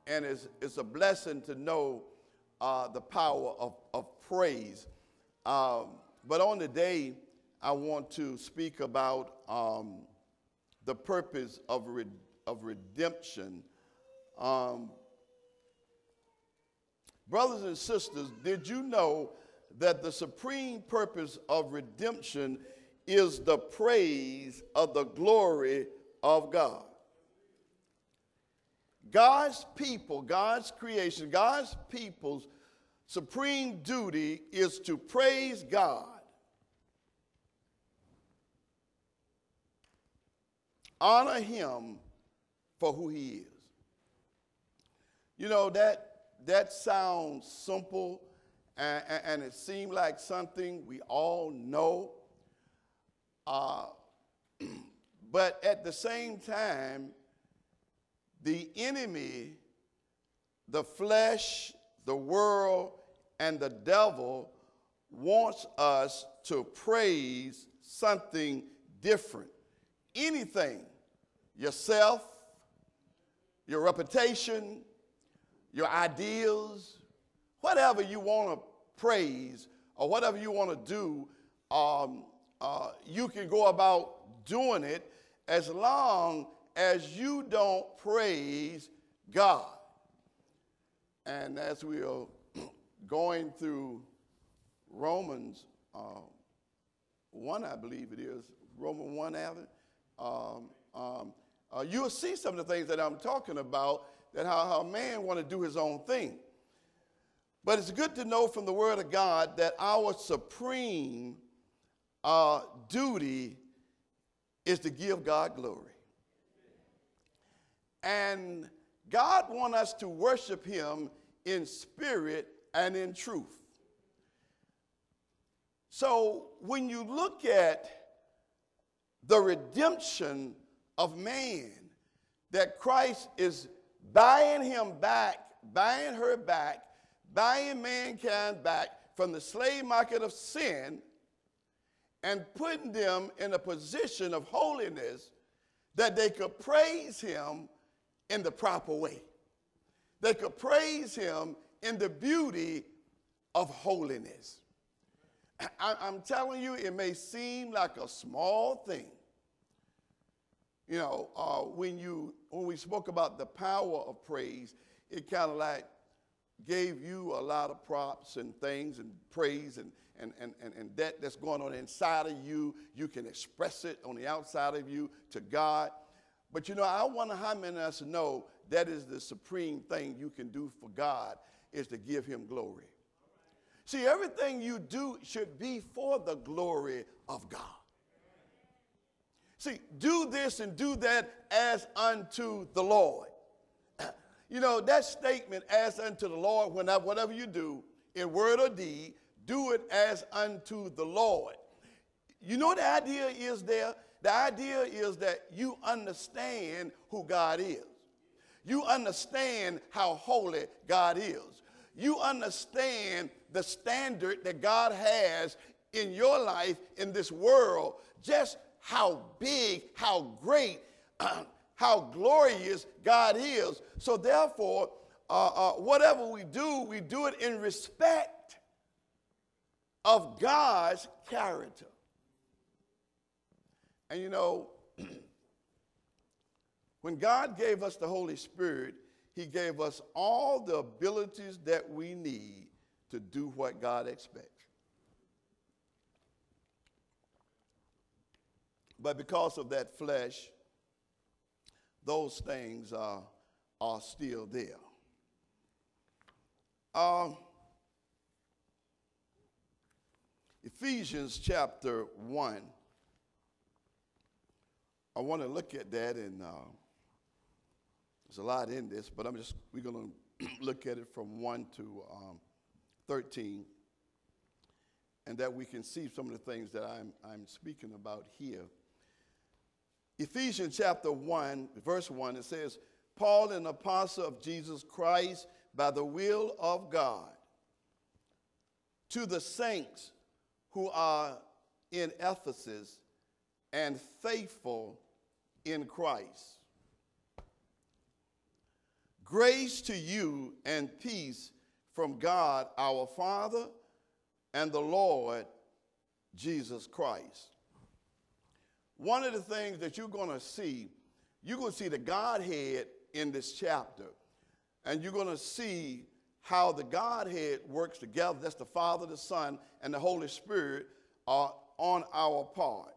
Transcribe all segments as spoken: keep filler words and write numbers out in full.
and it's, it's a blessing to know uh, the power of, of praise. Um, but on the day, I want to speak about um, the purpose of, re of redemption. Um, brothers and sisters, did you know that the supreme purpose of redemption is the praise of the glory of God? God's people, God's creation, God's people's supreme duty is to praise God, honor him for who he is. You know, that, that sounds simple, and, and it seemed like something we all know. Uh, but at the same time, the enemy, the flesh, the world, and the devil wants us to praise something different. Anything, yourself, your reputation, your ideals, whatever you want to praise or whatever you want to do, um, uh, you can go about doing it as long as you don't praise God. And as we are going through Romans uh, one, I believe it is, Romans one, Alan, um, um, uh, you'll see some of the things that I'm talking about, that how, how man want to do his own thing. But it's good to know from the Word of God that our supreme uh, duty is to give God glory. And God wants us to worship him in spirit and in truth. So when you look at the redemption of man, that Christ is buying him back, buying her back, buying mankind back from the slave market of sin and putting them in a position of holiness that they could praise him in the proper way. They could praise him in the beauty of holiness. I, I'm telling you, it may seem like a small thing. You know, uh, when you when we spoke about the power of praise, it kind of like gave you a lot of props and things and praise and and, and, and, and that that's going on inside of you. You can express it on the outside of you to God. But you know, I wonder how many of us know that is the supreme thing you can do for God, is to give him glory. See, everything you do should be for the glory of God. See, do this and do that as unto the Lord. You know, that statement, as unto the Lord, whenever, whatever you do, in word or deed, do it as unto the Lord. You know what the idea is there? The idea is that you understand who God is. You understand how holy God is. You understand the standard that God has in your life, in this world, just how big, how great, uh, how glorious God is. So therefore, uh, uh, whatever we do, we do it in respect of God's character. And you know, when God gave us the Holy Spirit, he gave us all the abilities that we need to do what God expects. But because of that flesh, those things are, are still there. Um, Ephesians chapter one. I want to look at that, and uh, there's a lot in this, but I'm just, we're going to look at it from one to um, thirteen, and that we can see some of the things that I'm, I'm speaking about here. Ephesians chapter one, verse one, it says, Paul, an apostle of Jesus Christ, by the will of God, to the saints who are in Ephesus and faithful in Christ. Grace to you and peace from God our Father and the Lord Jesus Christ. One of the things that you're going to see, you're going to see the Godhead in this chapter. And you're going to see how the Godhead works together. That's the Father, the Son, and the Holy Spirit are on our part.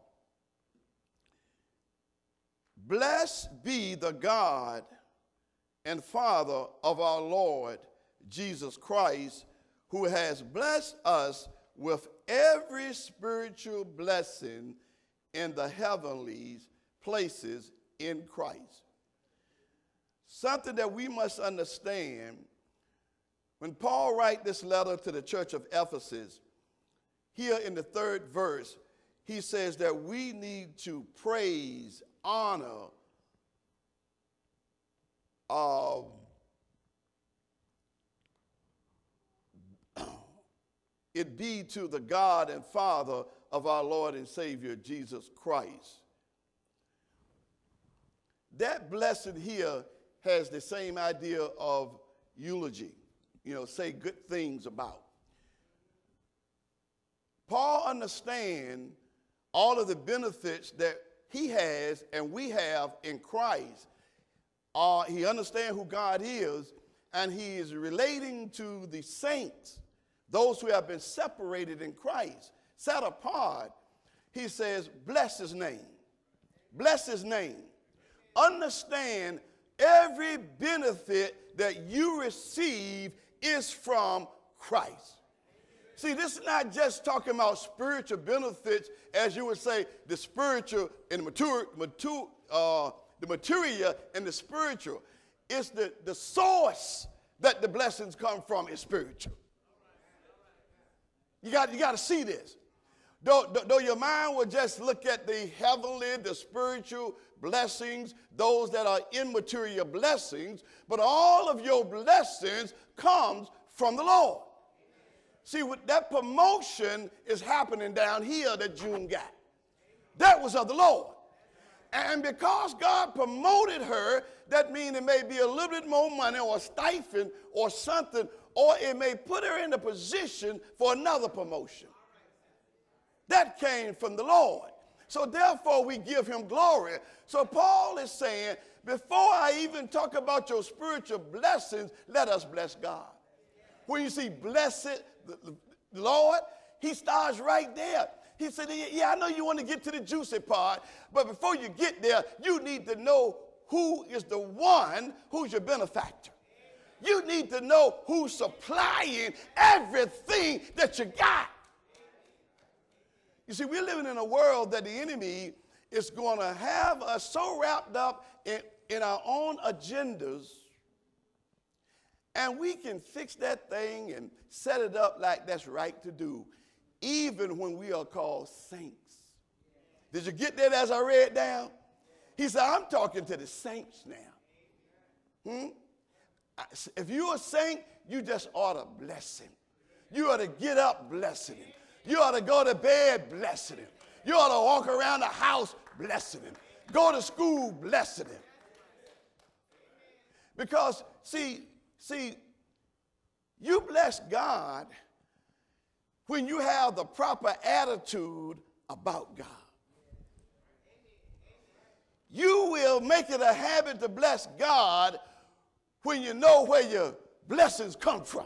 Blessed be the God and Father of our Lord Jesus Christ, who has blessed us with every spiritual blessing in the heavenly places in Christ. Something that we must understand, when Paul writes this letter to the church of Ephesus, here in the third verse, he says that we need to praise, honor, uh, it be to the God and Father of our Lord and Savior, Jesus Christ. That blessing here has the same idea of eulogy, you know, say good things about. Paul understands all of the benefits that he has and we have in Christ. Uh, he understands who God is, and he is relating to the saints, those who have been separated in Christ, set apart. He says, bless his name. Bless his name. Understand every benefit that you receive is from Christ. See, this is not just talking about spiritual benefits, as you would say, the spiritual and the mature, mature, uh, the material and the spiritual. It's the, the source that the blessings come from is spiritual. You got, you got to see this. Though, though your mind will just look at the heavenly, the spiritual blessings, those that are immaterial blessings, but all of your blessings comes from the Lord. See, what that promotion is happening down here that June got. That was of the Lord. And because God promoted her, that means it may be a little bit more money or a stipend or something, or it may put her in a position for another promotion. That came from the Lord. So therefore we give him glory. So Paul is saying, before I even talk about your spiritual blessings, let us bless God. When you see blessed the, the Lord, he starts right there. He said, yeah, I know you want to get to the juicy part, but before you get there, you need to know who is the one who's your benefactor. You need to know who's supplying everything that you got. You see, we're living in a world that the enemy is going to have us so wrapped up in, in our own agendas, and we can fix that thing and set it up like that's right to do, even when we are called saints. Did you get that as I read down? He said, I'm talking to the saints now. Hmm? If you're a saint, you just ought to bless him. You ought to get up blessing him. You ought to go to bed blessing him. You ought to walk around the house blessing him. Go to school blessing him. Because, see, see, you bless God when you have the proper attitude about God. You will make it a habit to bless God when you know where your blessings come from.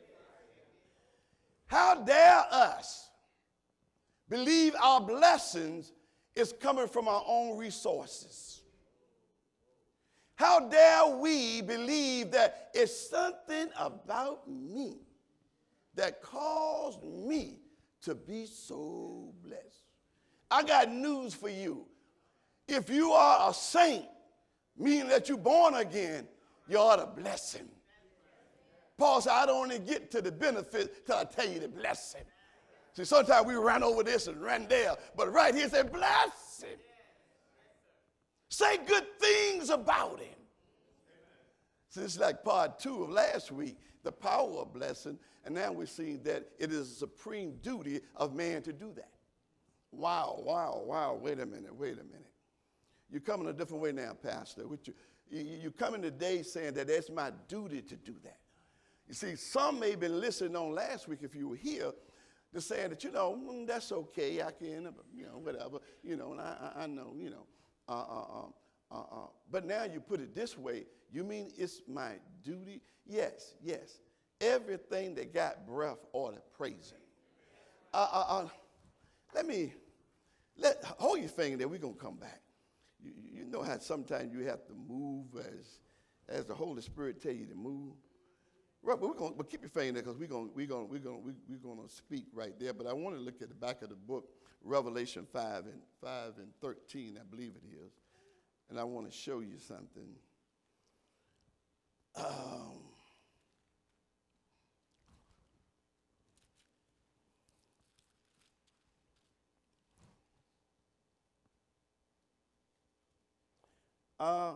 How dare us believe our blessings is coming from our own resources? How dare we believe that it's something about me that caused me to be so blessed? I got news for you. If you are a saint, meaning that you're born again, you ought to bless him. Paul said, I don't only get to the benefit till I tell you to bless him. See, sometimes we run over this and run there, but right here, say, bless him. Say good things about him. So this is like part two of last week, the power of blessing, and now we're seeing that it is a supreme duty of man to do that. Wow, wow, wow, wait a minute, wait a minute. You're coming a different way now, Pastor. What you, You, you come in today saying that it's my duty to do that. You see, some may have been listening on last week if you were here, to saying that, you know, mm, that's okay, I can, you know, whatever, you know, and I, I, I know, you know. Uh, uh, uh, uh, but now you put it this way, you mean it's my duty? Yes, yes. Everything that got breath ought to praise him. Uh, uh, uh, let me, let hold your finger there, we're going to come back. You, you know how sometimes you have to move as, as the Holy Spirit tell you to move? Right, but we're going to keep your finger there because we're going we're going we're going we're going to speak right there. But I want to look at the back of the book, Revelation five and five and thirteen, I believe it is, and I want to show you something. Um, uh,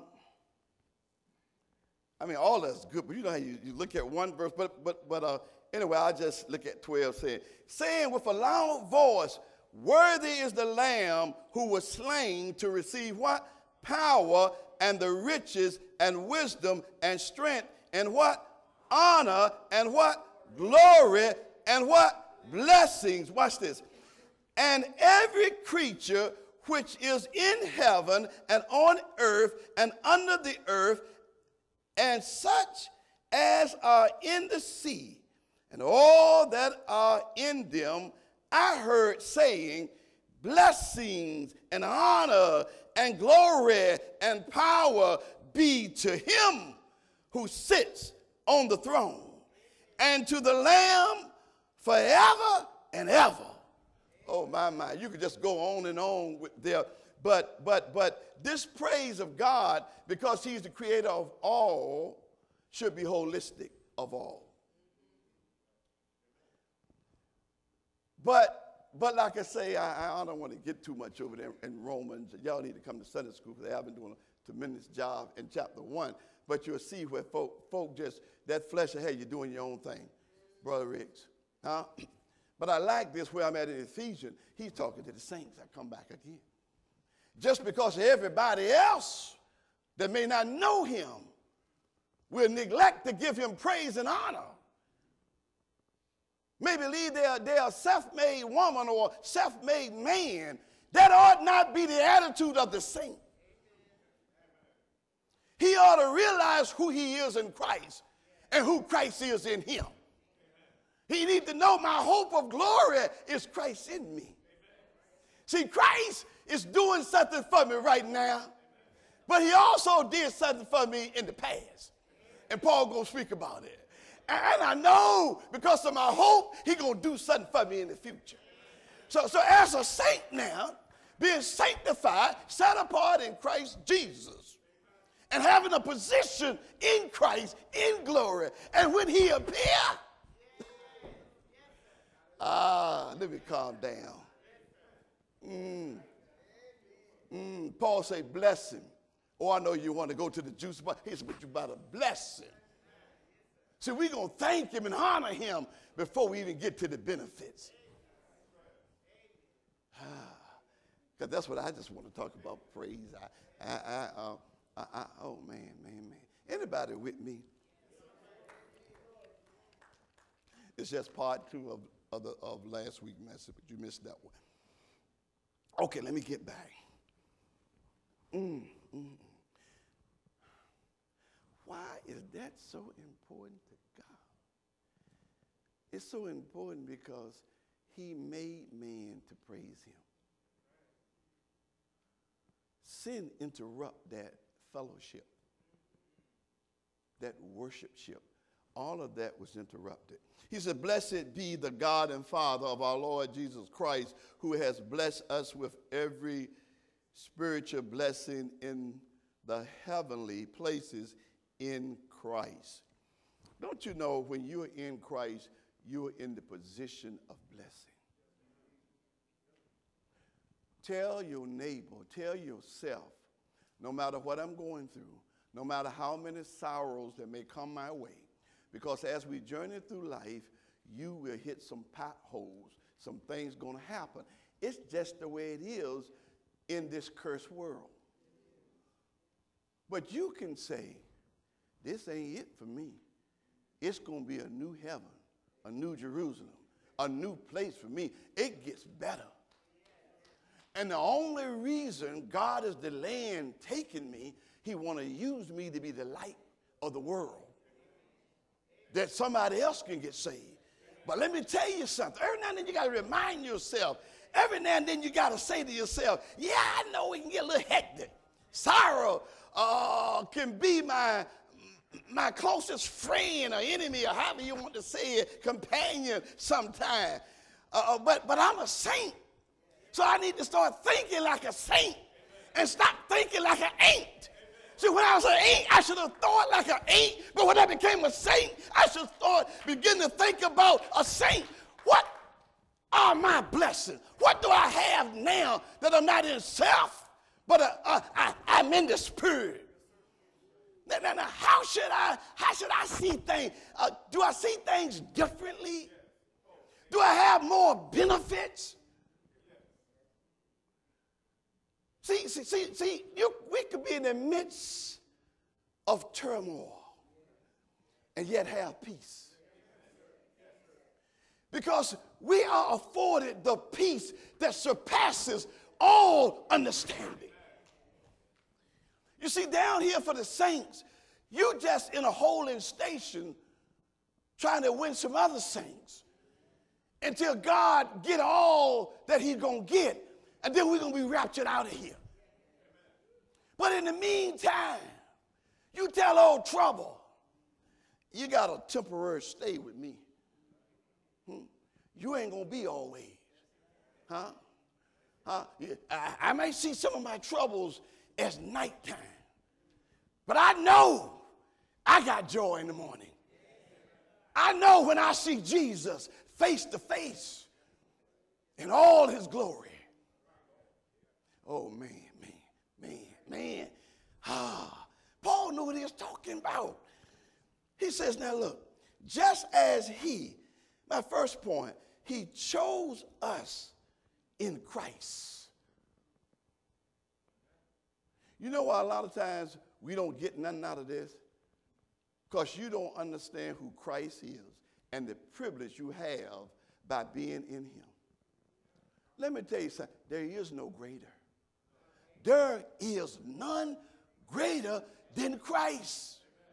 I mean, all that's good, but you know how you, you look at one verse, but but but uh, anyway, I just look at twelve saying, saying with a loud voice, worthy is the Lamb who was slain to receive what? Power and the riches and wisdom and strength and what? Honor and what? Glory and what? Blessings. Watch this. And every creature which is in heaven and on earth and under the earth, and such as are in the sea, and all that are in them, I heard saying, blessings and honor and glory and power be to him who sits on the throne, and to the Lamb forever and ever. Oh, my, my, you could just go on and on with there. But, but, but this praise of God, because he's the creator of all, should be holistic of all. But, but like I say, I, I don't want to get too much over there in Romans. Y'all need to come to Sunday school because they have been doing a tremendous job in chapter one. But you'll see where folk, folk just, that flesh of, hey, you're doing your own thing, Brother Riggs. Huh? But I like this where I'm at in Ephesians. He's talking to the saints. I come back again. Just because everybody else that may not know him will neglect to give him praise and honor. Maybe believe they're, they're a self-made woman or self-made man. That ought not be the attitude of the saint. He ought to realize who he is in Christ and who Christ is in him. He needs to know my hope of glory is Christ in me. See, Christ is doing something for me right now, but he also did something for me in the past. And Paul going to speak about it. And I know because of my hope, he's going to do something for me in the future. So, so as a saint now, being sanctified, set apart in Christ Jesus, and having a position in Christ in glory, and when he appears, ah, let me calm down. Mm. Mm. Paul say, bless him. Oh, I know you want to go to the juice bar. He said, but you better bless him. See, we're going to thank him and honor him before we even get to the benefits. Because that's what I just want to talk about, praise. I, I, I, uh, I, I, oh, man, man, man. Anybody with me? It's just part two of, of, the, of last week's message, but you missed that one. Okay, let me get back. Mm, mm. Why is that so important to God? It's so important because he made man to praise him. Sin interrupt that fellowship, that worshipship. All of that was interrupted. He said, blessed be the God and Father of our Lord Jesus Christ, who has blessed us with every spiritual blessing in the heavenly places in Christ. Don't you know when you're in Christ, you're in the position of blessing? Tell your neighbor, tell yourself, no matter what I'm going through, no matter how many sorrows that may come my way, because as we journey through life, you will hit some potholes, some things going to happen. It's just the way it is in this cursed world. But you can say, this ain't it for me. It's going to be a new heaven, a new Jerusalem, a new place for me. It gets better. And the only reason God is delaying taking me, he want to use me to be the light of the world, that somebody else can get saved. But let me tell you something. Every now and then you got to remind yourself. Every now and then you got to say to yourself, yeah, I know it can get a little hectic. Sorrow uh, can be my, my closest friend or enemy, or however you want to say it, companion sometime. Uh, but, but I'm a saint. So I need to start thinking like a saint and stop thinking like an ain't. See, when I was an ain't, I should have thought like an ain't. But when I became a saint, I should start begin to think about a saint. What are my blessings? What do I have now that I'm not in self, but uh, uh, I, I'm in the spirit? Now, now, now, how should I? How should I see things? Uh, do I see things differently? Do I have more benefits? See, see, see, see you, we could be in the midst of turmoil and yet have peace. Because we are afforded the peace that surpasses all understanding. You see, down here for the saints, you just in a holding station trying to win some other saints until God get all that he's going to get. And then we're going to be raptured out of here. But in the meantime, you tell old trouble, you got a temporary stay with me. Hmm? You ain't going to be always. Huh? Huh? Yeah, I, I may see some of my troubles as nighttime. But I know I got joy in the morning. I know when I see Jesus face to face in all his glory. Oh, man, man, man, man. Ah, Paul knew what he was talking about. He says, now look, just as he, my first point, he chose us in Christ. You know why a lot of times we don't get nothing out of this? Because you don't understand who Christ is and the privilege you have by being in him. Let me tell you something. There is no greater. There is none greater than Christ.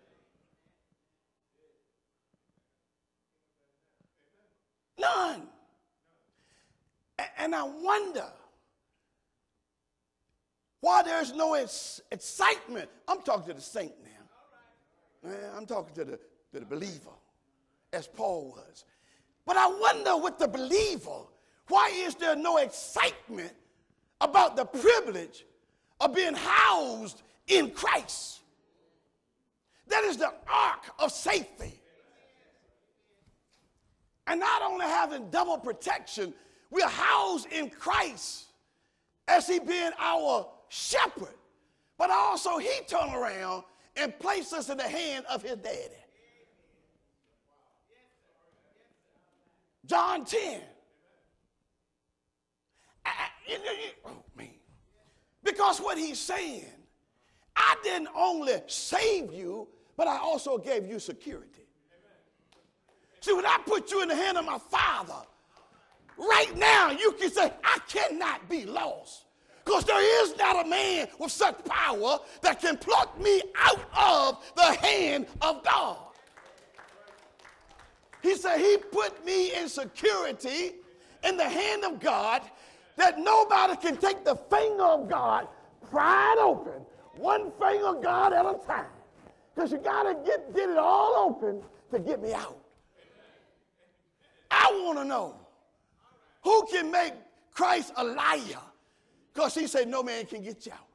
None. And I wonder why there's no excitement. I'm talking to the saint now. I'm talking to the, to the believer, as Paul was. But I wonder with the believer, why is there no excitement about the privilege of being housed in Christ? That is the ark of safety. And not only having double protection, we are housed in Christ as he being our shepherd. But also he turned around and placed us in the hand of his daddy. John ten. I, you, you, oh, man. Because what he's saying, I didn't only save you, but I also gave you security. See, when I put you in the hand of my Father, right now you can say, I cannot be lost. Because there is not a man with such power that can pluck me out of the hand of God. He said he put me in security in the hand of God, that nobody can take the finger of God, pry it open, one finger of God at a time. Because you got to get, get it all open to get me out. I want to know, who can make Christ a liar? Because he said no man can get you out.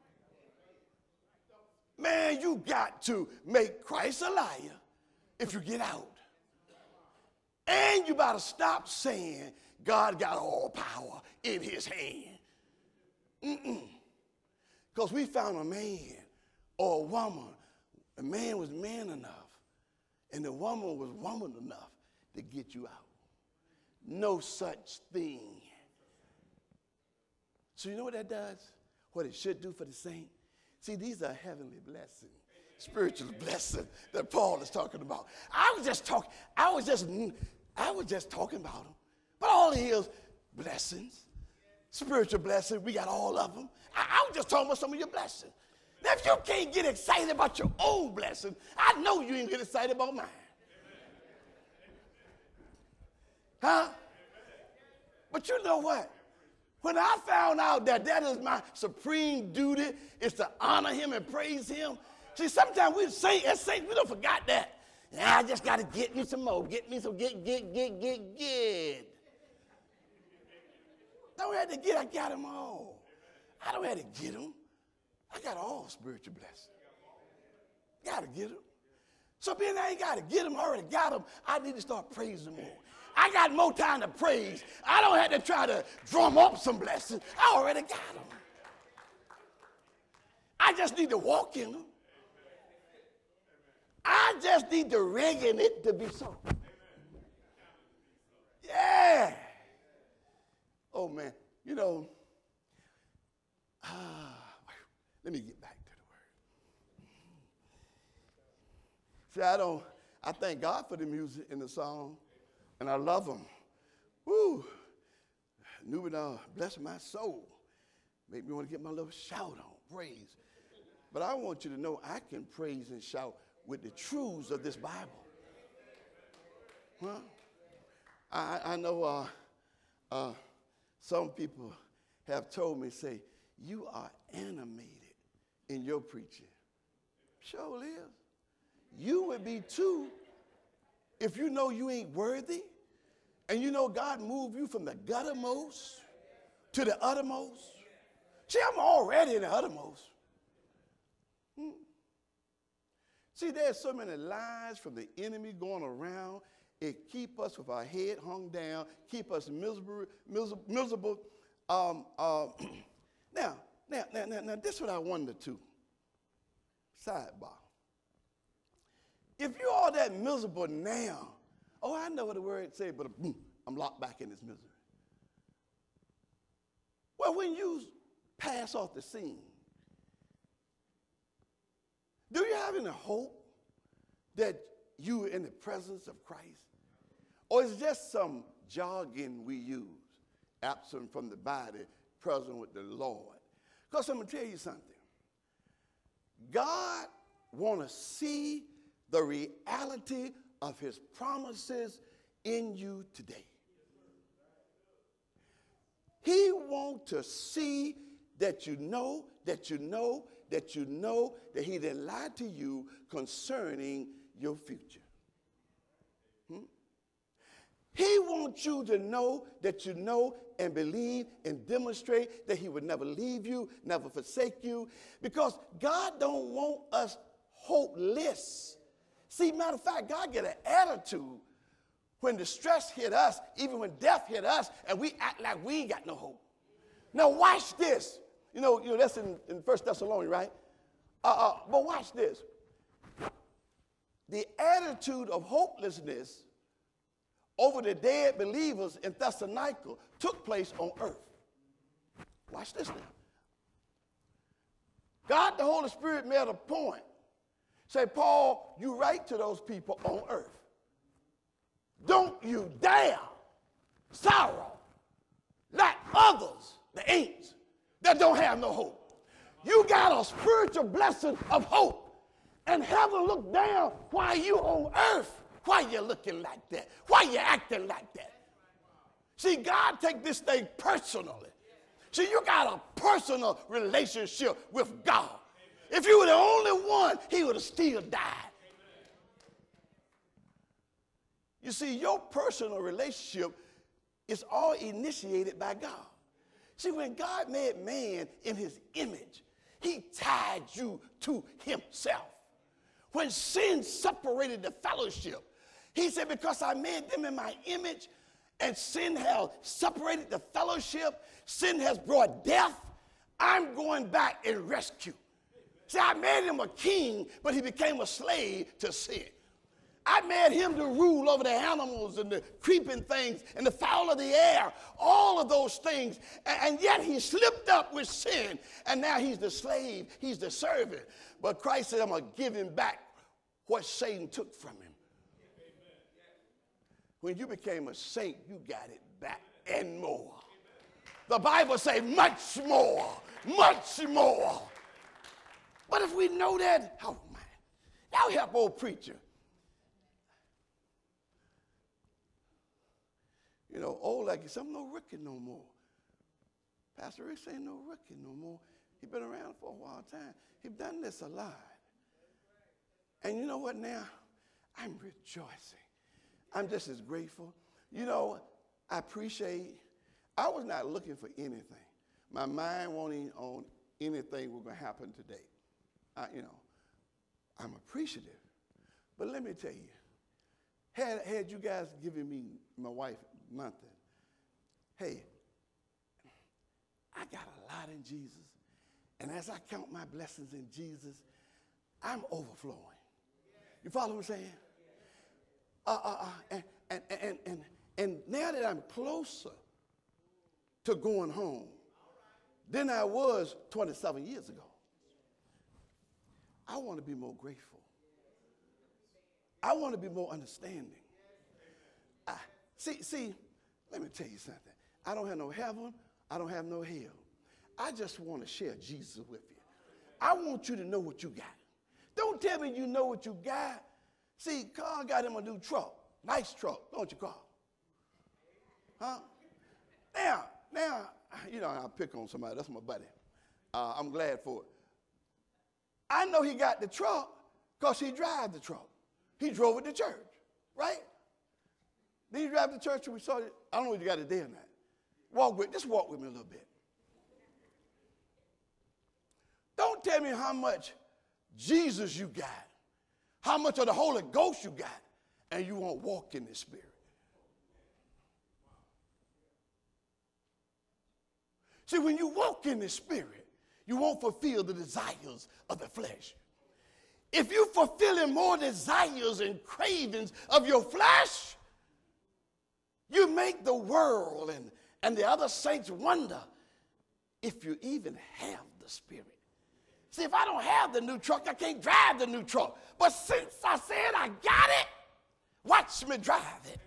Man, you got to make Christ a liar if you get out. And you got to stop saying God got all power in his hand. Mm-mm. Because we found a man or a woman. The man was man enough, and the woman was woman enough to get you out. No such thing. So you know what that does? What it should do for the saint? See, these are heavenly blessings, spiritual blessings that Paul is talking about. I was just talking, I was just, I was just talking about them. But all he is blessings, spiritual blessings. We got all of them. I, I was just talking about some of your blessings. Now, if you can't get excited about your own blessing, I know you ain't get excited about mine. Huh? But you know what? When I found out that that is my supreme duty, is to honor him and praise him. See, sometimes we say, as saints, we don't forget that. I just got to get me some more. Get me some, get, get, get, get, get. Don't have to get, I got them all. I don't have to get them. I got all spiritual blessings. Got to get them. So being I ain't got to get them, I already got them, I need to start praising more. I got more time to praise. I don't have to try to drum up some blessings. I already got them. I just need to walk in them. I just need to reg in it to be so. Yeah. Oh, man. You know, ah, let me get back to the word. See, I don't, I thank God for the music and the song, and I love them. Woo. Nubidar, bless my soul. Make me want to get my little shout on, praise. But I want you to know I can praise and shout with the truths of this Bible. Huh? I, I know uh, uh, some people have told me, say, you are animated in your preaching. Sure is. You would be too if you know you ain't worthy and you know God moved you from the guttermost to the uttermost. See, I'm already in the uttermost. Hmm. See, there's so many lies from the enemy going around. It keep us with our head hung down, keep us miserable. miserable, miserable. Um, uh, now, now, now, now, now, this is what I wonder too. Sidebar. If you're all that miserable now, oh, I know what the word says, but boom, I'm locked back in this misery. Well, when you pass off the scene, do you have any hope that you are in the presence of Christ? Or is it just some jargon we use, absent from the body, present with the Lord? Because I'm going to tell you something. God wants to see the reality of his promises in you today. He wants to see that you know, that you know, that you know that he didn't lie to you concerning your future. Hmm? He wants you to know that you know and believe and demonstrate that he would never leave you, never forsake you, because God don't want us hopeless. See, matter of fact, God get an attitude when the stress hit us, even when death hit us, and we act like we ain't got no hope. Now watch this. You know, you know that's in, in First Thessalonians, right? Uh, uh, but watch this. The attitude of hopelessness over the dead believers in Thessalonica took place on earth. Watch this now. God, the Holy Spirit, made a point. Say, Paul, you write to those people on earth. Don't you dare sorrow like others, the ain'ts, that don't have no hope. You got a spiritual blessing of hope. And heaven look down while you on earth. Why you looking like that? Why you acting like that? See, God take this thing personally. See, you got a personal relationship with God. If you were the only one, he would have still died. You see, your personal relationship is all initiated by God. See, when God made man in his image, he tied you to himself. When sin separated the fellowship, he said, because I made them in my image and sin has separated the fellowship, sin has brought death, I'm going back and rescue. See, I made him a king, but he became a slave to sin. I made him to rule over the animals and the creeping things and the fowl of the air, all of those things. And, and yet he slipped up with sin. And now he's the slave. He's the servant. But Christ said, I'm going to give him back what Satan took from him. When you became a saint, you got it back and more. The Bible says much more, much more. But if we know that, oh man, y'all help old preacher. You know, old like he said, I'm no rookie no more. Pastor Rick ain't no rookie no more. He been around for a while time. He done this a lot. And you know what now? I'm rejoicing. I'm just as grateful. You know, I appreciate, I was not looking for anything. My mind wasn't on anything was going to happen today. I, you know, I'm appreciative. But let me tell you, had, had you guys given me, my wife, nothing, hey, I got a lot in Jesus. And as I count my blessings in Jesus, I'm overflowing. You follow what I'm saying? Uh, uh, uh, and, and, and, and, and now that I'm closer to going home than I was twenty-seven years ago, I want to be more grateful. I want to be more understanding. I, see, see, let me tell you something. I don't have no heaven. I don't have no hell. I just want to share Jesus with you. I want you to know what you got. Don't tell me you know what you got. See, Carl got him a new truck. Nice truck, don't you, Carl? Huh? Now, now, you know, I'll pick on somebody. That's my buddy. Uh, I'm glad for it. I know he got the truck because he drives the truck. He drove it to church, right? Did he drive to church and we saw it? I don't know if you got it there or not. Walk with, just walk with me a little bit. Don't tell me how much Jesus you got, how much of the Holy Ghost you got, and you won't walk in the Spirit. See, when you walk in the Spirit, you won't fulfill the desires of the flesh. If you're fulfilling more desires and cravings of your flesh, you make the world and, and the other saints wonder if you even have the Spirit. See, if I don't have the new truck, I can't drive the new truck. But since I said I got it, watch me drive it.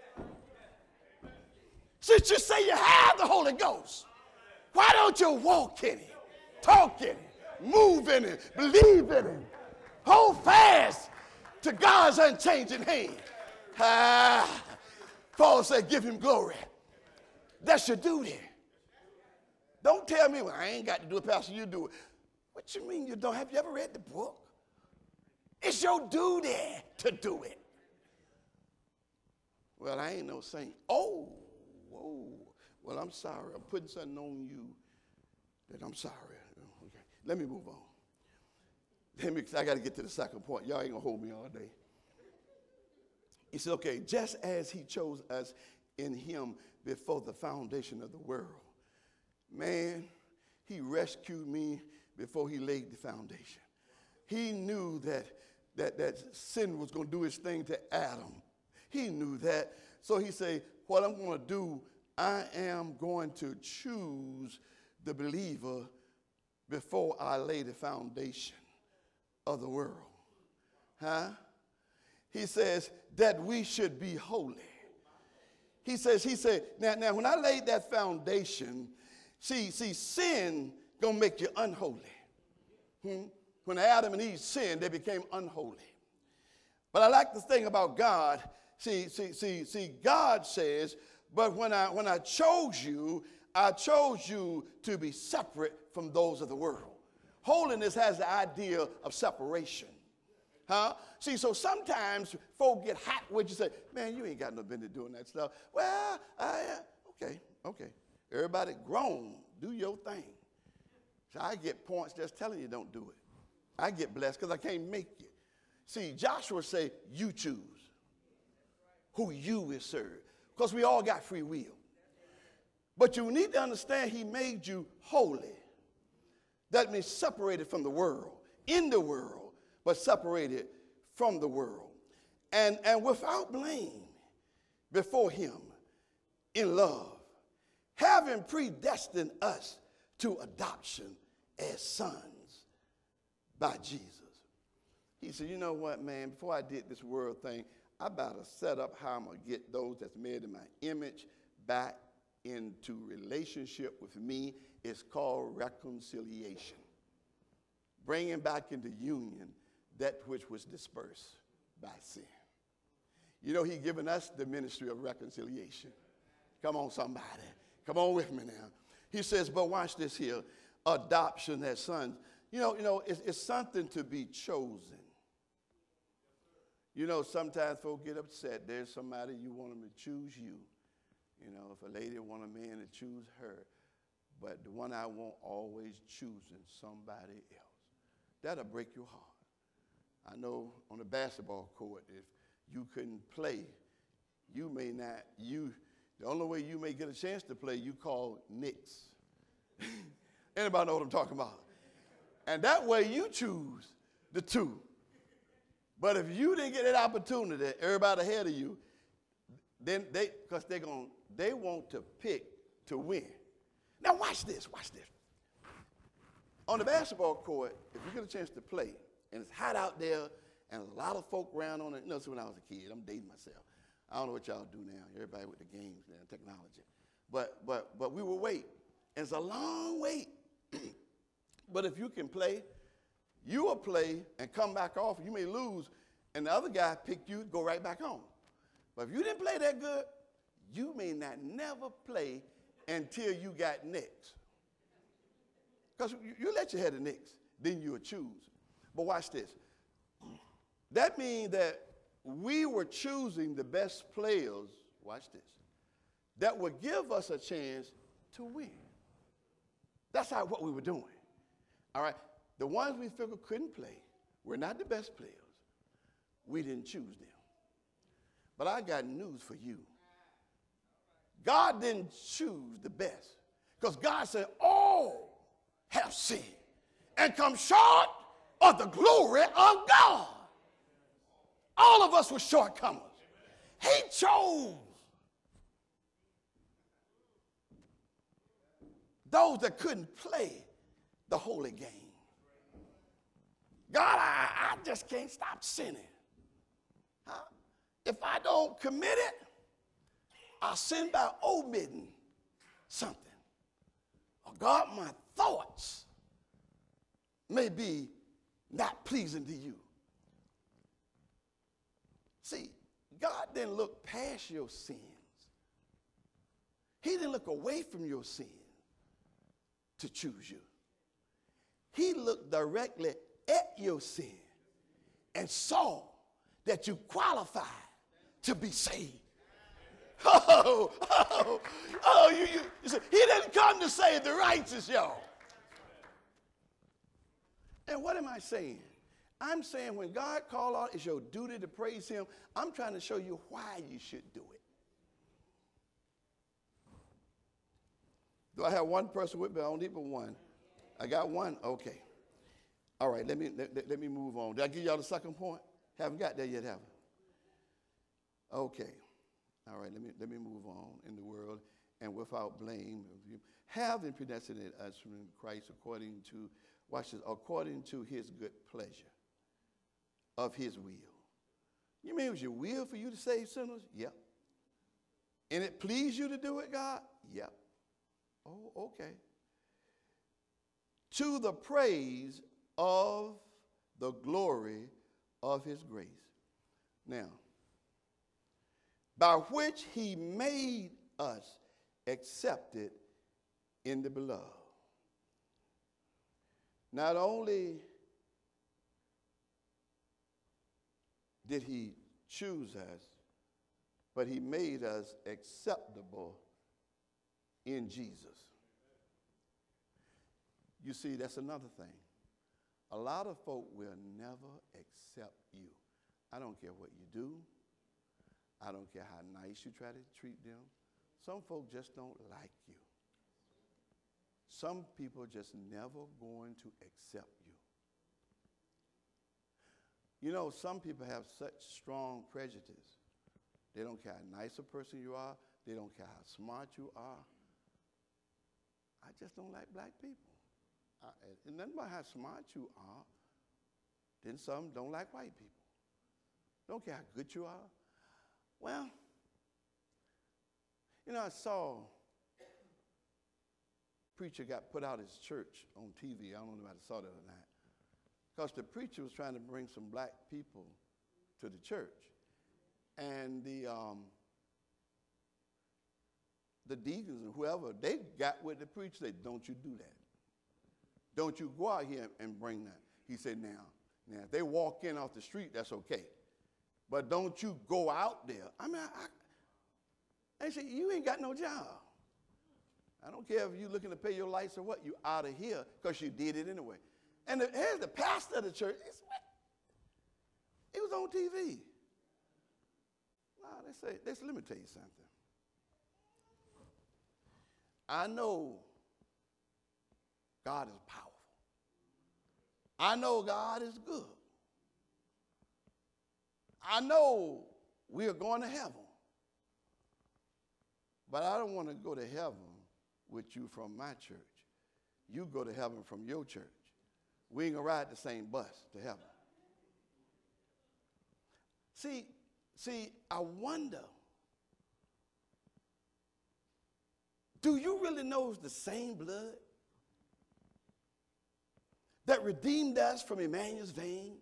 Since you say you have the Holy Ghost, why don't you walk in it, talk in it, move in it, believe in it, hold fast to God's unchanging hand? Ah, Paul said, give him glory. That's your duty. Don't tell me, well, I ain't got to do it, Pastor, you do it. What you mean you don't? Have you ever read the book? It's your duty to do it. Well, I ain't no saint. Oh, whoa. Well, I'm sorry. I'm putting something on you that I'm sorry. Okay. Let me move on. Let me, I got to get to the second point. Y'all ain't going to hold me all day. He said, okay, just as he chose us in him before the foundation of the world. Man, he rescued me before he laid the foundation. He knew that, that, that sin was going to do its thing to Adam. He knew that. So he said, what I'm going to do, I am going to choose the believer before I lay the foundation of the world. Huh? He says that we should be holy. He says, he said, now, now when I laid that foundation, see, see, sin gonna make you unholy. Hmm? When Adam and Eve sinned, they became unholy. But I like this thing about God. See, see, see, see, God says, but when I when I chose you, I chose you to be separate from those of the world. Holiness has the idea of separation. Huh? See, so sometimes folk get hot when you say, man, you ain't got no business doing that stuff. Well, I, uh, okay, okay. Everybody grown, do your thing. So I get points just telling you don't do it. I get blessed because I can't make it. See, Joshua say, you choose who you will serve. Because we all got free will. But you need to understand he made you holy. That means separated from the world, in the world, but separated from the world. and, and without blame before him in love, having predestined us to adoption as sons by Jesus. He said, you know what, man, before I did this world thing, I better set up how I'm going to get those that's made in my image back into relationship with me. It's called reconciliation. Bringing back into union that which was dispersed by sin. You know, he's given us the ministry of reconciliation. Come on, somebody. Come on with me now. He says, but watch this here. Adoption as sons. You know, you know, it's, it's something to be chosen. You know, sometimes folks get upset. There's somebody you want them to choose you. You know, if a lady want a man to choose her, but the one I want always choosing somebody else. That'll break your heart. I know on the basketball court, if you couldn't play, you may not, you, the only way you may get a chance to play, you call Knicks. Anybody know what I'm talking about? And that way you choose the two. But if you didn't get that opportunity, everybody ahead of you, then they, because they're going, they want to pick to win. Now watch this, watch this. On the basketball court, if you get a chance to play, and it's hot out there, and a lot of folk around on it, you know, so when I was a kid, I'm dating myself. I don't know what y'all do now. Everybody with the games now, technology. But but but we will wait. And it's a long wait. But if you can play, you will play and come back off. You may lose, and the other guy pick you, go right back on. But if you didn't play that good, you may not never play until you got next. Because you, you let your head the next, then you'll choose. But watch this. That means that we were choosing the best players, watch this, that would give us a chance to win. That's how, what we were doing. All right? The ones we figured couldn't play were not the best players. We didn't choose them. But I got news for you. God didn't choose the best. Because God said, all have sinned and come short of the glory of God. All of us were shortcomers. He chose those that couldn't play the holy game. God, I, I just can't stop sinning. Huh? If I don't commit it, I'll sin by omitting something. Oh God, my thoughts may be not pleasing to you. See, God didn't look past your sins. He didn't look away from your sin to choose you. He looked directly at your sin and saw that you qualified to be saved. Oh, oh, oh, you, you, you see, he didn't come to save the righteous, y'all. And what am I saying? I'm saying when God called out, it's your duty to praise him. I'm trying to show you why you should do it. Do I have one person with me? I don't need but one. I got one? Okay. All right, let me, let, let me move on. Did I give y'all the second point? Haven't got there yet, have I? Okay. All right, let me, let me move on in the world and without blame. Having predestinated us from Christ according to, watch this, according to his good pleasure of his will. You mean it was your will for you to save sinners? Yep. And it pleased you to do it, God? Yep. Oh, okay. To the praise of the glory of his grace. Now, by which he made us accepted in the beloved. Not only did he choose us, but he made us acceptable in Jesus. You see, that's another thing. A lot of folk will never accept you. I don't care what you do. I don't care how nice you try to treat them. Some folk just don't like you. Some people just never going to accept you. You know, some people have such strong prejudice. They don't care how nice a person you are. They don't care how smart you are. I just don't like black people. I, and nothing about how smart you are. Then some don't like white people. Don't care how good you are. Well, you know, I saw a preacher got put out of his church on T V. I don't know if I saw that or not. Because the preacher was trying to bring some black people to the church. And the, um, the deacons and whoever, they got with the preacher, said, don't you do that. Don't you go out here and bring that. He said, now, now, if they walk in off the street, that's okay. But don't you go out there. I mean, I, I say, you ain't got no job. I don't care if you're looking to pay your lights or what, you out of here because you did it anyway. And the, here's the pastor of the church. He was on T V. No, they say, they say, let me tell you something. I know God is powerful. I know God is good. I know we are going to heaven. But I don't want to go to heaven with you from my church. You go to heaven from your church. We ain't going to ride the same bus to heaven. See, see, I wonder, do you really know it's the same blood that redeemed us from Emmanuel's vein,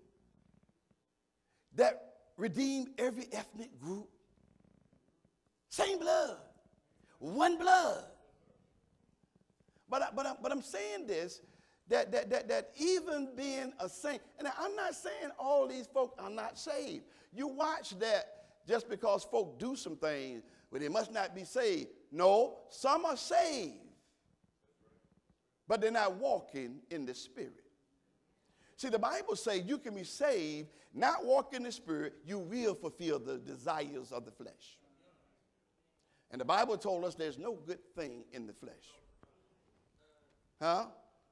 that redeemed every ethnic group? Same blood, one blood. But, I, but, I, but I'm saying this, that, that, that, that even being a saint, and I'm not saying all these folk are not saved. You watch that just because folk do some things, but they must not be saved. No, some are saved, but they're not walking in the Spirit. See, the Bible says you can be saved, not walk in the Spirit, you will fulfill the desires of the flesh. And the Bible told us there's no good thing in the flesh. Huh?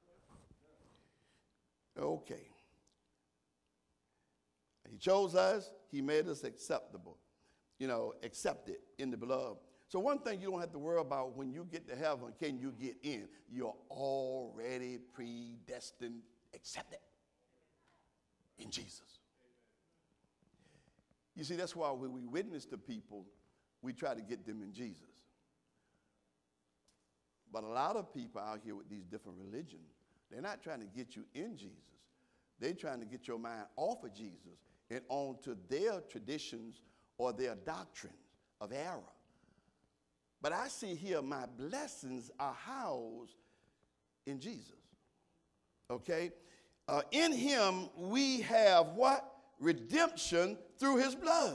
Okay. He chose us. He made us acceptable. You know, accepted in the beloved. So one thing you don't have to worry about when you get to heaven, can you get in? You're already predestined, accepted in Jesus. You see, that's why when we witness to people, we try to get them in Jesus. But a lot of people out here with these different religions, they're not trying to get you in Jesus. They're trying to get your mind off of Jesus and onto their traditions or their doctrines of error. But I see here my blessings are housed in Jesus. Okay? Uh, in him we have what? Redemption through his blood.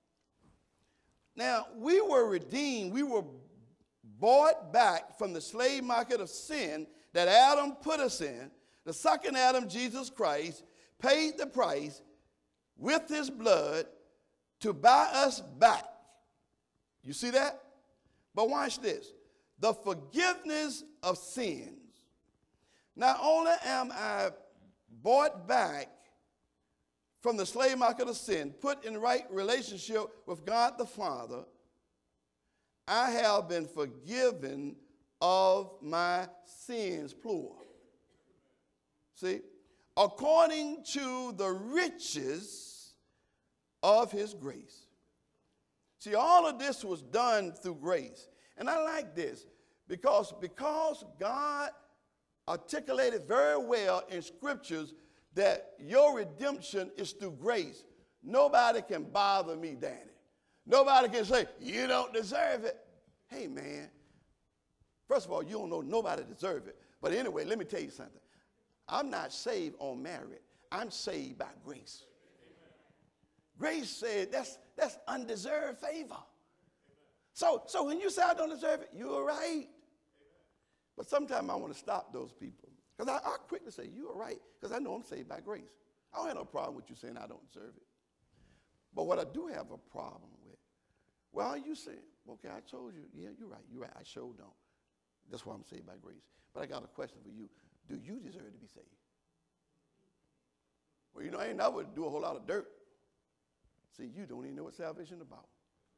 Now, we were redeemed. We were bought back from the slave market of sin that Adam put us in. The second Adam, Jesus Christ, paid the price with his blood to buy us back. You see that? But watch this. The forgiveness of sins. Not only am I bought back from the slave market of sin, put in right relationship with God the Father, I have been forgiven of my sins, plural. See? According to the riches of his grace. See, all of this was done through grace. And I like this because, because God articulated very well in scriptures that your redemption is through grace. Nobody can bother me, Danny. Nobody can say, you don't deserve it. Hey, man, first of all, you don't know nobody deserve it. But anyway, let me tell you something. I'm not saved on merit. I'm saved by grace. Grace said that's, that's undeserved favor. So, so when you say I don't deserve it, you're right. But sometimes I want to stop those people. Because I, I quickly say, you're right, because I know I'm saved by grace. I don't have no problem with you saying I don't deserve it. But what I do have a problem with, well, you say, okay, I told you, yeah, you're right, you're right, I sure don't. That's why I'm saved by grace. But I got a question for you. Do you deserve to be saved? Well, you know, I ain't never do a whole lot of dirt. See, you don't even know what salvation is about.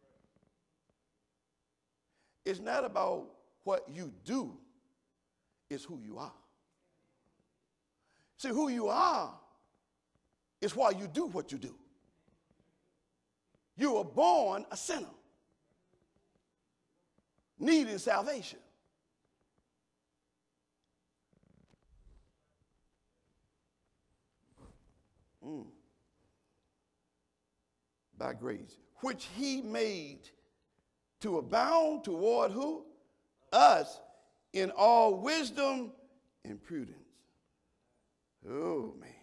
It's not about what you do, it's who you are. See, who you are is why you do what you do. You were born a sinner, needing salvation. Mm. By grace, which he made to abound toward who? Us in all wisdom and prudence. Oh, man.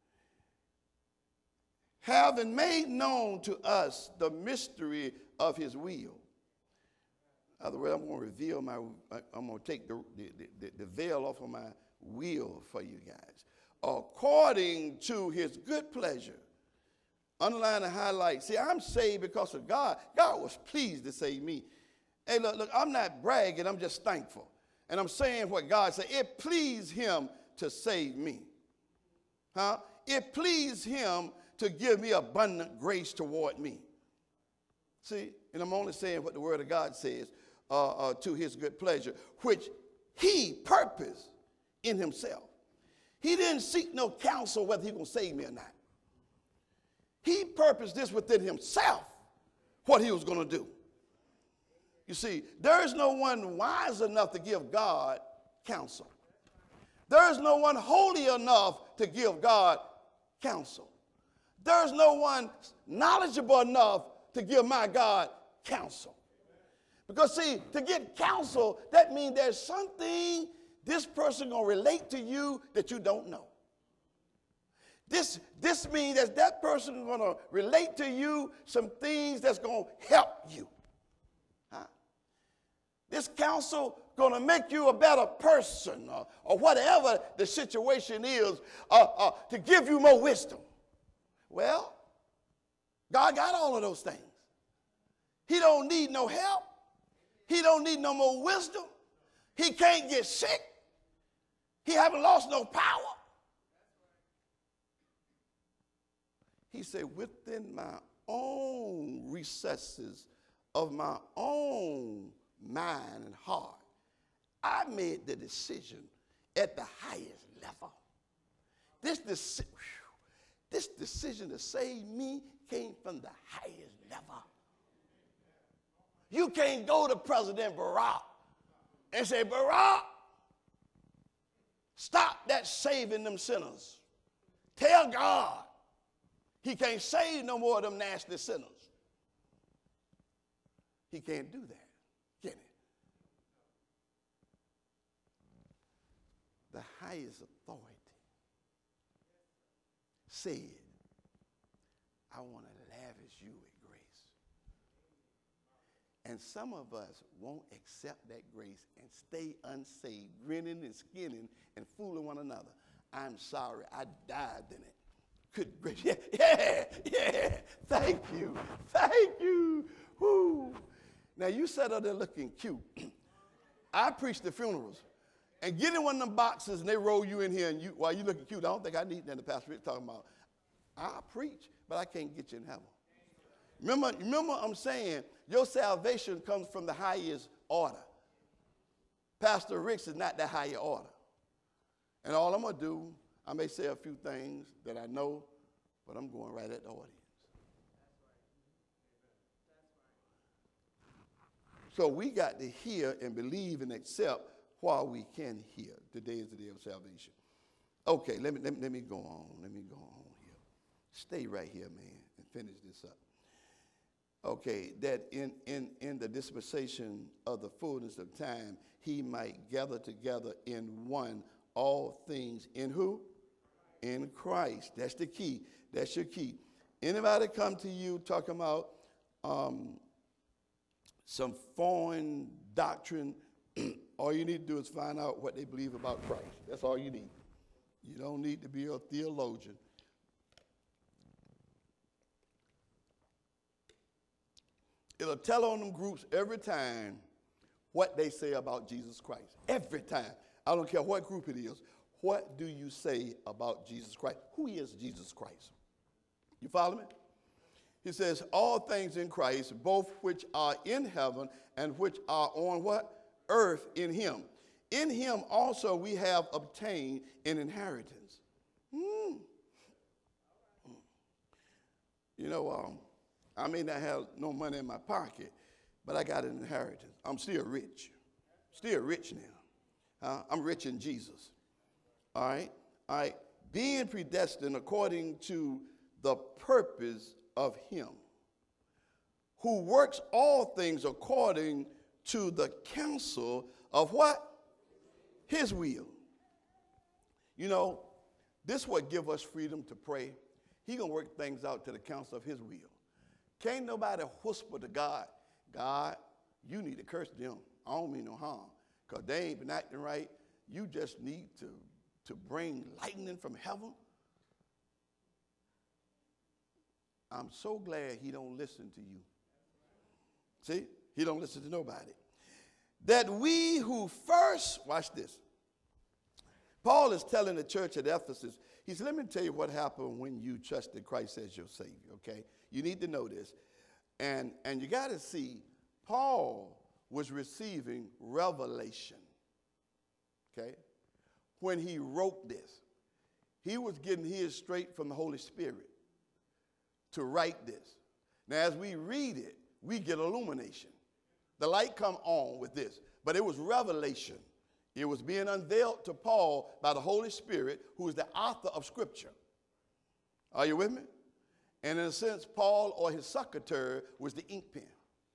Having made known to us the mystery of his will. In other words, I'm going to reveal my, I'm going to take the, the, the, the veil off of my will for you guys. According to his good pleasure. Underline and highlight. See, I'm saved because of God. God was pleased to save me. Hey, look, look, I'm not bragging. I'm just thankful. And I'm saying what God said. It pleased him to save me. Huh? It pleased him to give me abundant grace toward me. See, and I'm only saying what the word of God says, uh, uh, to his good pleasure, which he purposed in himself. He didn't seek no counsel whether he going to save me or not. He purposed this within himself, what he was going to do. You see, there is no one wise enough to give God counsel. There is no one holy enough to give God counsel. There is no one knowledgeable enough to give my God counsel. Because see, to get counsel, that means there's something this person going to relate to you that you don't know. This, this means that that person is going to relate to you some things that's going to help you. Huh? This counsel going to make you a better person, or, or whatever the situation is, uh, uh, to give you more wisdom. Well, God got all of those things. He don't need no help. He don't need no more wisdom. He can't get sick. He haven't lost no power. He said, within my own recesses of my own mind and heart, I made the decision at the highest level. This, deci- this decision to save me came from the highest level. You can't go to President Barack and say, Barack, stop that saving them sinners. Tell God he can't save no more of them nasty sinners. He can't do that, can he? The highest authority said, I want to lavish you with grace. And some of us won't accept that grace and stay unsaved, grinning and skinning and fooling one another. I'm sorry, I dived in it. Good grace. Yeah, yeah, yeah. Thank you. Thank you. Woo. Now, you sat up there looking cute. I preach the funerals. And get in one of them boxes and they roll you in here and you, while you looking cute, I don't think I need that. The pastor is talking about, I preach, but I can't get you in heaven. Remember, remember I'm saying your salvation comes from the highest order. Pastor Ricks is not that higher order. And all I'm going to do, I may say a few things that I know, but I'm going right at the audience. So we got to hear and believe and accept while we can hear. Today is the day of salvation. Okay, let me, let me, let me go on. Let me go on here. Stay right here, man, and finish this up. Okay, that in, in, in the dispensation of the fullness of time, he might gather together in one all things in who? In Christ. That's the key. That's your key. Anybody come to you talking about um, some foreign doctrine, all you need to do is find out what they believe about Christ. That's all you need. You don't need to be a theologian. It'll tell on them groups every time what they say about Jesus Christ. Every time. I don't care what group it is. what do you say about Jesus Christ? Who is Jesus Christ? You follow me? He says, all things in Christ, both which are in heaven and which are on what? Earth in him. In him also we have obtained an inheritance. Hmm. You know, um, I may not have no money in my pocket, but I got an inheritance. I'm still rich. Still rich now. Uh, I'm rich in Jesus. All right? All right. Being predestined according to the purpose of him who works all things according to the counsel of what? His will. You know, this what give us freedom to pray. He gonna work things out to the counsel of his will. Can't nobody whisper to God, God, you need to curse them. I don't mean no harm, because they ain't been acting right. You just need to, to bring lightning from heaven. I'm so glad he don't listen to you. See, he don't listen to nobody. That we who first, watch this. Paul is telling the church at Ephesus, he said, let me tell you what happened when you trusted Christ as your Savior, okay? You need to know this. And, and you got to see, Paul was receiving revelation, okay? When he wrote this, he was getting his straight from the Holy Spirit to write this. Now, as we read it, we get illumination. The light come on with this, but it was revelation. It was being unveiled to Paul by the Holy Spirit, who is the author of Scripture. Are you with me? And in a sense, Paul or his secretary was the ink pen.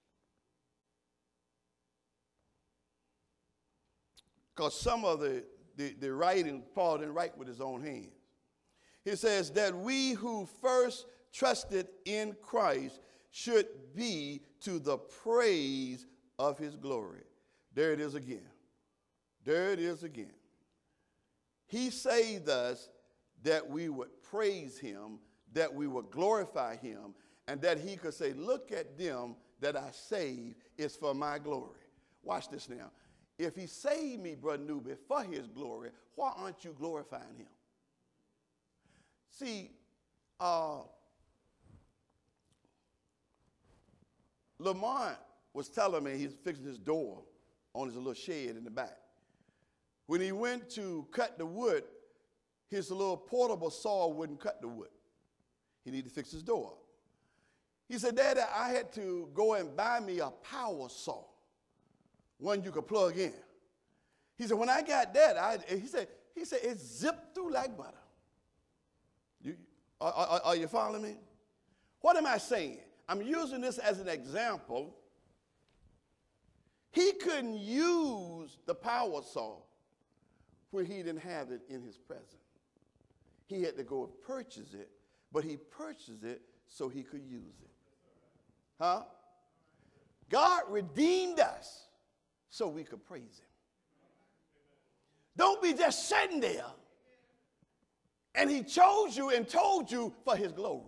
Because some of the, the, the writing, Paul didn't write with his own hands. He says that we who first trusted in Christ should be to the praise of his glory. There it is again. There it is again. He saved us that we would praise him, that we would glorify him, and that he could say, look at them that I saved, is for my glory. Watch this now. If he saved me, Brother Newby, for his glory, why aren't you glorifying him? See, uh, Lamont was telling me he's fixing his door on his little shed in the back. When he went to cut the wood, his little portable saw wouldn't cut the wood. He needed to fix his door. He said, Daddy, I had to go and buy me a power saw, one you could plug in. He said, when I got that, I, he said, he said, it zipped through like butter. You, are, are, are you following me? What am I saying? I'm using this as an example. He couldn't use the power saw when he didn't have it in his presence. He had to go and purchase it, but he purchased it so he could use it. Huh? God redeemed us so we could praise him. Don't be just sitting there and he chose you and told you for his glory.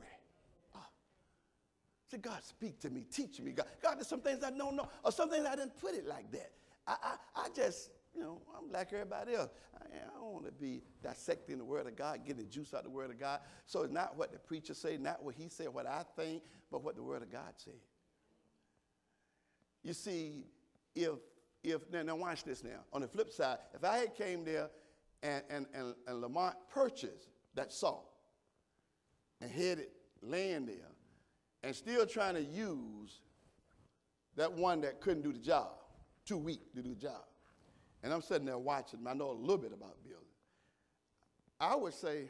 Say, God, speak to me, teach me. God, God, there's some things I don't know, or some things I didn't put it like that. I, I, I just, you know, I'm like everybody else. I, I don't want to be dissecting the word of God, getting the juice out of the word of God. So it's not what the preacher say, not what he said, what I think, but what the word of God said. You see, if, if now, now watch this now. On the flip side, if I had came there and, and, and, and Lamont purchased that saw and had it laying there, and still trying to use that one that couldn't do the job, too weak to do the job. And I'm sitting there watching, I know a little bit about building. I would say,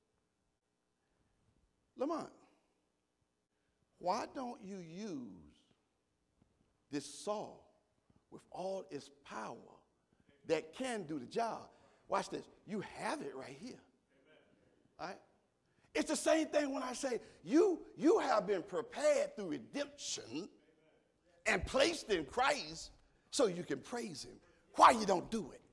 Lamont, why don't you use this saw with all its power that can do the job? Watch this. You have it right here. Amen. All right? It's the same thing when I say you, you have been prepared through redemption and placed in Christ so you can praise him. Why you don't do it?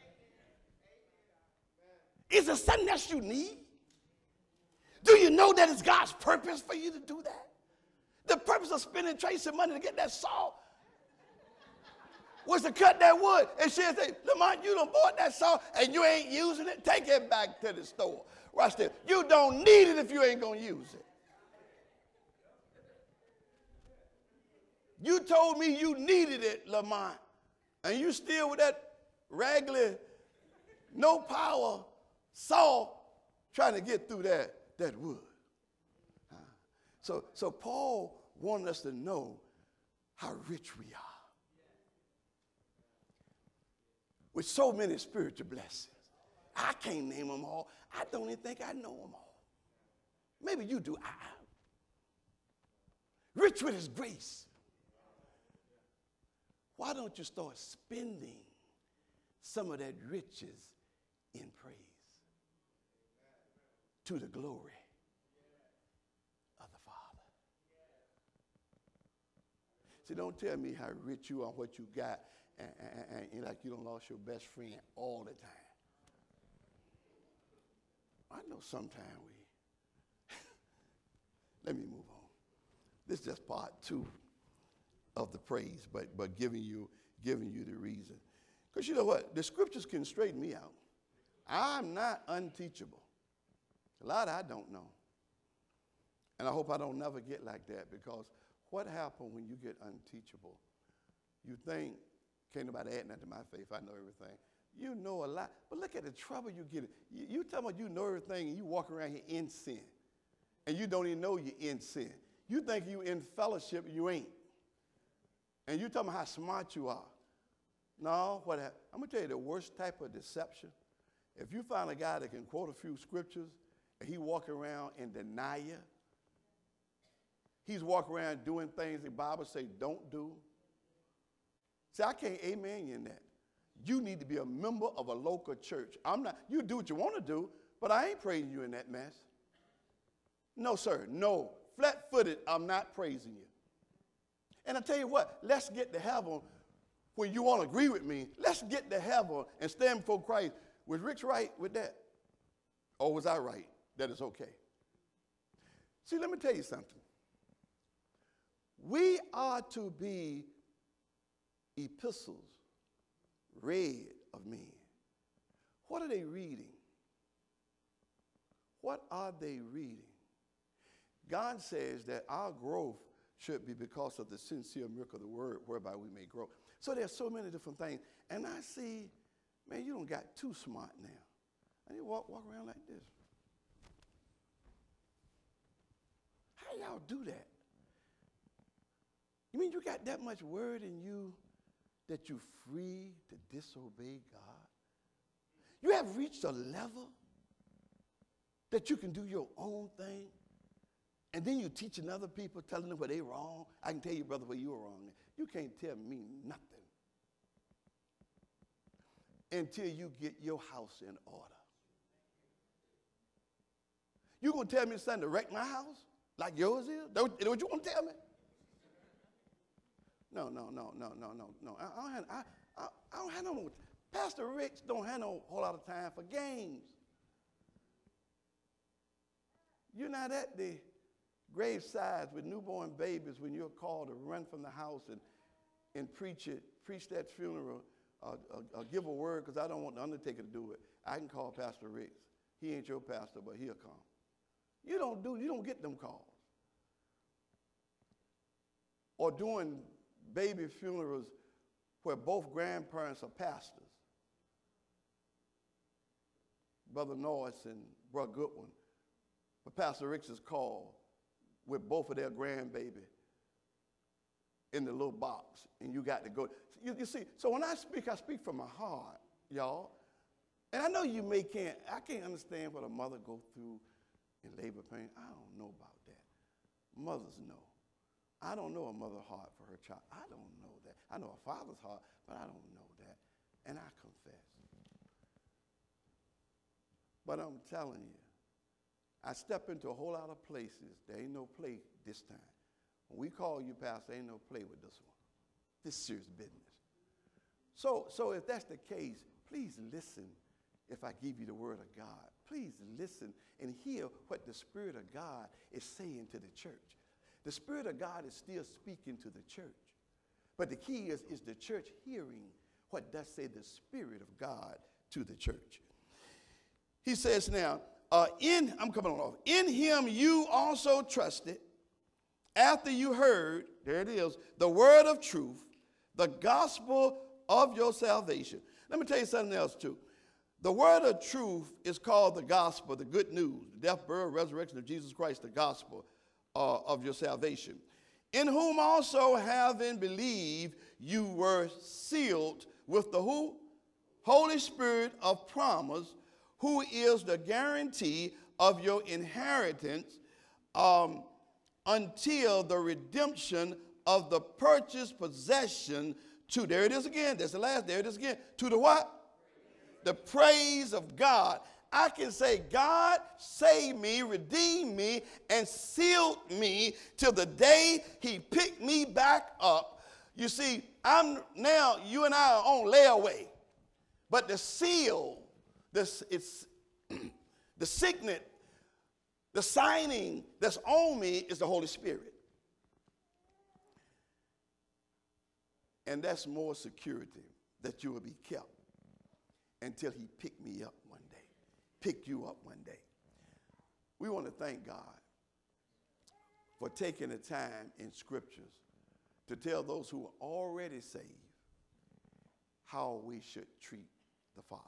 Is there something else you need? Do you know that it's God's purpose for you to do that? The purpose of spending Tracy money to get that saw. was to cut that wood. And she'll say, Lamont, you done bought that saw and you ain't using it. Take it back to the store. Watch this. You don't need it if you ain't going to use it. You told me you needed it, Lamont, and you still with that raggedy, no power saw trying to get through that, that wood. Uh, so, so Paul wanted us to know how rich we are with so many spiritual blessings. I can't name them all. I don't even think I know them all. Maybe you do. I, rich with his grace. Why don't you start spending some of that riches in praise to the glory of the Father? See, don't tell me how rich you are, what you got, and, and, and like you don't lost your best friend all the time. I know sometimes we, let me move on. This is just part two of the praise, but, but giving you, giving you the reason. Because you know what? The scriptures can straighten me out. I'm not unteachable. A lot I don't know. And I hope I don't never get like that, because what happens when you get unteachable? You think, can't nobody add nothing to my faith, I know everything. You know a lot, but look at the trouble you get in. You, you tell me you know everything and you walk around here in sin. And you don't even know you're in sin. You think you in fellowship, you ain't. And you tell me how smart you are. No, what happened? I'm going to tell you the worst type of deception. If you find a guy that can quote a few scriptures and he walk around and deny you, he's walking around doing things the Bible say don't do. See, I can't amen you in that. You need to be a member of a local church. I'm not, you do what you want to do, but I ain't praising you in that mess. No, sir, no. Flat-footed, I'm not praising you. And I tell you what, let's get to heaven when you want to agree with me. Let's get to heaven and stand before Christ. Was Rick right with that? Or was I right that it's okay? See, let me tell you something. We are to be epistles read of men. What are they reading? What are they reading? God says that our growth should be because of the sincere milk of the word whereby we may grow. So there's so many different things. And I see, man, you don't got too smart now. And you walk, walk around like this. How y'all do that? You mean you got that much word in you that you're free to disobey God? You have reached a level that you can do your own thing, and then you're teaching other people, telling them where they're wrong. I can tell you, brother, where you were wrong. You can't tell me nothing until you get your house in order. You going to tell me something to wreck my house like yours is? That what you want to tell me? No, no, no, no, no, no, no. I, I, don't have, I, I, I don't have no more. Pastor Rich don't have no whole lot of time for games. You're not at the gravesides with newborn babies when you're called to run from the house and, and preach it, preach that funeral, uh, uh, uh, give a word, because I don't want the undertaker to do it. I can call Pastor Rich. He ain't your pastor, but he'll come. You don't do, you don't get them calls. Or doing baby funerals where both grandparents are pastors. Brother Norris and Brother Goodwin. But Pastor Ricks is called with both of their grandbaby in the little box, and you got to go. You, you see, so when I speak, I speak from my heart, y'all. And I know you may can't, I can't understand what a mother go through in labor pain. I don't know about that. Mothers know. I don't know a mother's heart for her child. I don't know that. I know a father's heart, but I don't know that. And I confess. But I'm telling you, I step into a whole lot of places. There ain't no play this time. When we call you pastor, ain't no play with this one. This is serious business. So, so if that's the case, please listen if I give you the word of God. Please listen and hear what the Spirit of God is saying to the church. The Spirit of God is still speaking to the church. But the key is, is the church hearing what does say the Spirit of God to the church. He says now, uh, in, I'm coming on off, in him you also trusted, after you heard, there it is, the word of truth, the gospel of your salvation. Let me tell you something else too. The word of truth is called the gospel, the good news, the death, burial, resurrection of Jesus Christ, the gospel uh, of your salvation. In whom also having believed, you were sealed with the who? Holy Spirit of promise, who is the guarantee of your inheritance um, until the redemption of the purchased possession to, there it is again, that's the last, there it is again, to the what? The praise of God. I can say, God saved me, redeemed me, and sealed me till the day he picked me back up. You see, I'm now, you and I are on layaway. But the seal, this, it's, the signet, the signing that's on me is the Holy Spirit. And that's more security that you will be kept until he picked me up one day, pick you up one day. We want to thank God for taking the time in scriptures to tell those who are already saved how we should treat the Father.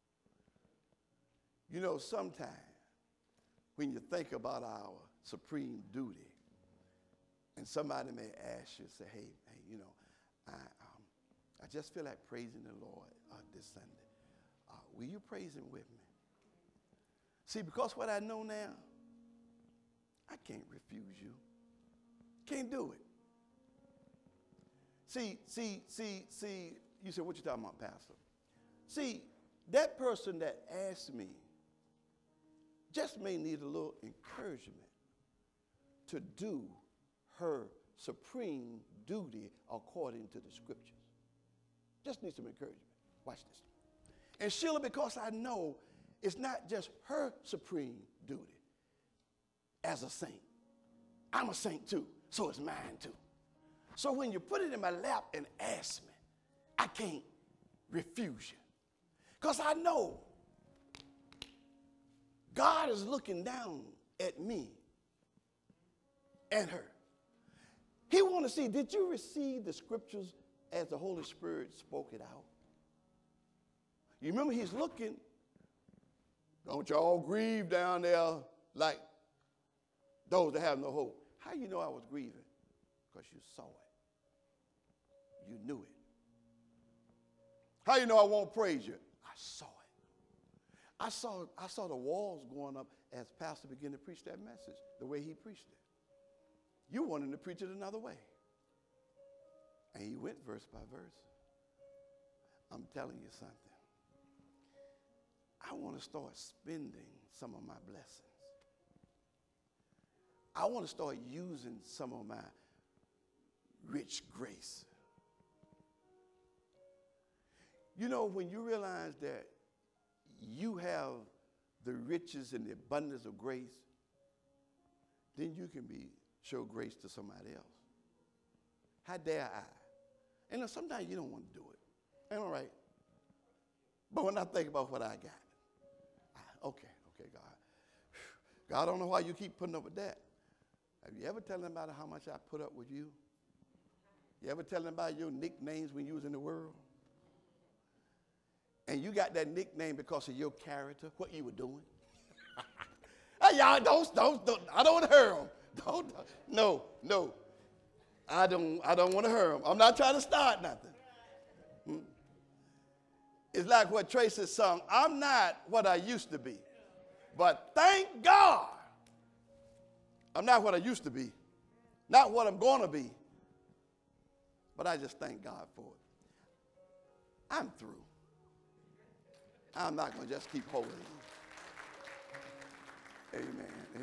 You know, sometimes when you think about our supreme duty, and somebody may ask you, say, hey, hey, you know, I, um, I just feel like praising the Lord uh, this Sunday. Uh, will you praise him with me? See, because what I know now, I can't refuse you. Can't do it. See, see, see, see, you said, what you talking about, Pastor? See, that person that asked me just may need a little encouragement to do her supreme duty according to the scriptures. Just need some encouragement. Watch this. And Sheila, because I know it's not just her supreme duty as a saint. I'm a saint too, so it's mine too. So when you put it in my lap and ask me, I can't refuse you. Because I know God is looking down at me and her. He wants to see, did you receive the scriptures as the Holy Spirit spoke it out? You remember he's looking. Don't y'all grieve down there like those that have no hope. How you know I was grieving? Because you saw it. You knew it. How you know I won't praise you? I saw it. I saw, I saw the walls going up as Pastor began to preach that message, the way he preached it. You wanted to preach it another way. And he went verse by verse. I'm telling you something. I want to start spending some of my blessings. I want to start using some of my rich grace. You know, when you realize that you have the riches and the abundance of grace, then you can be show grace to somebody else. How dare I? And sometimes you don't want to do it. Ain't all right. But when I think about what I got, I, okay, okay, God. God, I don't know why you keep putting up with that. Have you ever tell anybody how much I put up with you? You ever tell anybody your nicknames when you was in the world? And you got that nickname because of your character, what you were doing? Hey, y'all, don't, don't, don't, I don't want to hurt them. Don't, no, no. I don't, I don't want to hurt them. I'm not trying to start nothing. Hmm. It's like what Tracy sung, I'm not what I used to be, but thank God I'm not what I used to be, not what I'm going to be, but I just thank God for it. I'm through. I'm not going to just keep holding you. Amen.